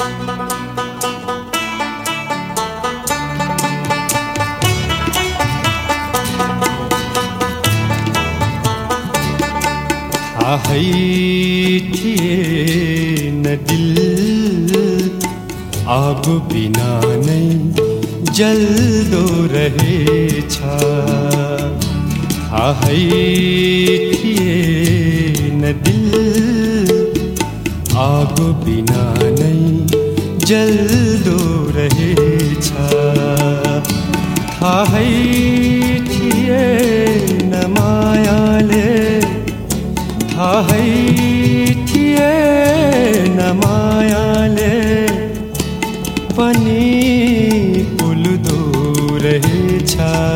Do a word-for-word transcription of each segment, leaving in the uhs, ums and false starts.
आहै थिएन दिल आगो बिना नै जल्दो रहेछ। आहै थिएन दिल आगो बिना नै जल्दो रहेछ। थाहै थिएन मायाले थाहै थिएन मायाले पनि पुल्दो रहेछ।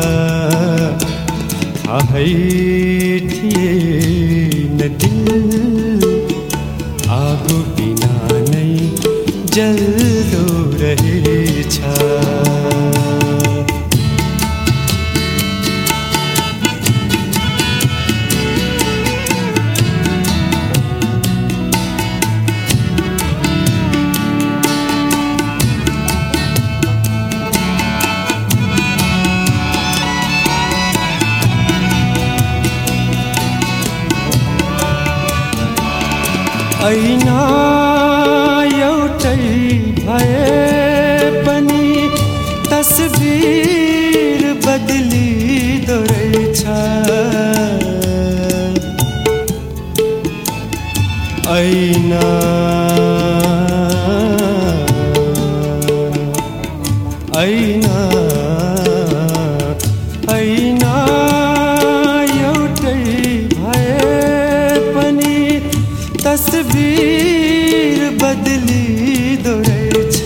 थाहै थिएन दिल आगो बिना नै जल्दो रहेछ। ऐना एउटै भए पनि तस्बिर बदलिदो रहेछ। ऐना ऐना ऐना एउटै भए पनि तस्बिर बदलिदो रहेछ।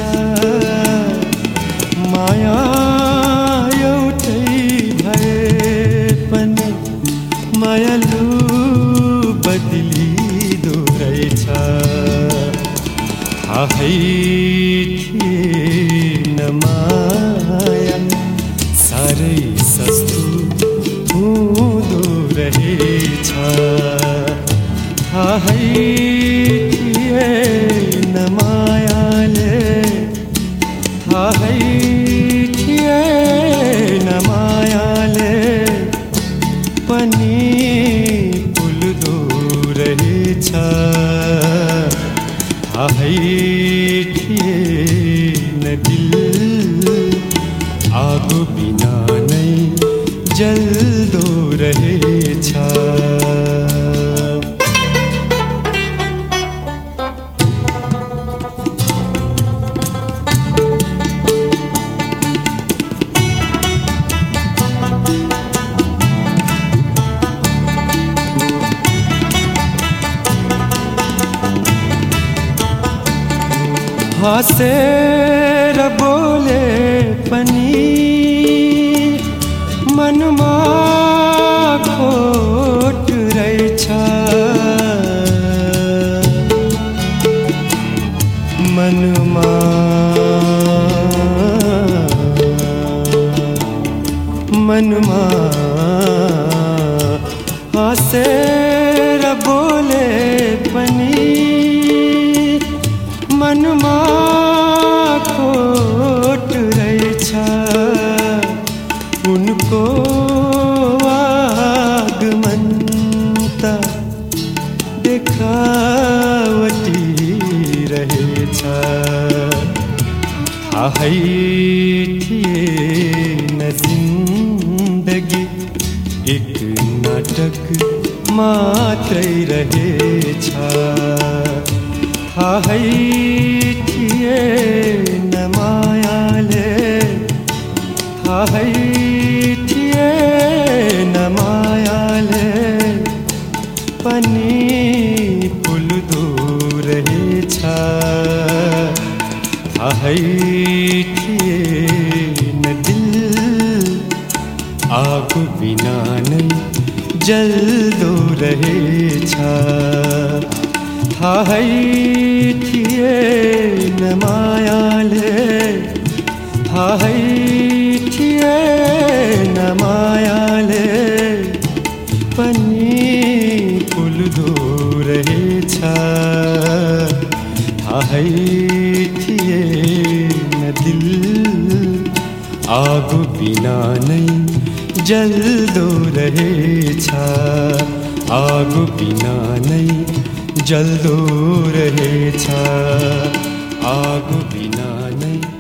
माया एउटै भए पनि मायालु बदलिदो रहेछ। थाहै थिएन माया साह्रै सस्तो हुँदो रहेछ। थाहै थिएन मायाले थाहै थिएन मायाले पनि पुल्दो रहेछ। थाहै थिएन दिल आगो बिना नै जल्दो रहेछ। हाँसेर बोले पनि मनमा खोट रहेछ। मनमा मनमा हाँसेर बोले पनि मनमा खोट रहेछ। उनको आगमन त देखावटी रहेछ। थाहै थिएन जिन्दगी एक नाटक मात्रै रहेछ। थाहै थिएन मायाले थाहै थिएन मायाले पनि पुल्दो रहेछ। थाहै थिएन दिल आगो बिना नै जल्दो रहेछ। थाहै थिएन मायाले थाहै थिएन मायाले पनि पुल्दो रहेछ। थाहै थिएन आगो बिना नै जल्दो रहेछ आगो बिना नै जल्दो रहेछ आगो बिना नै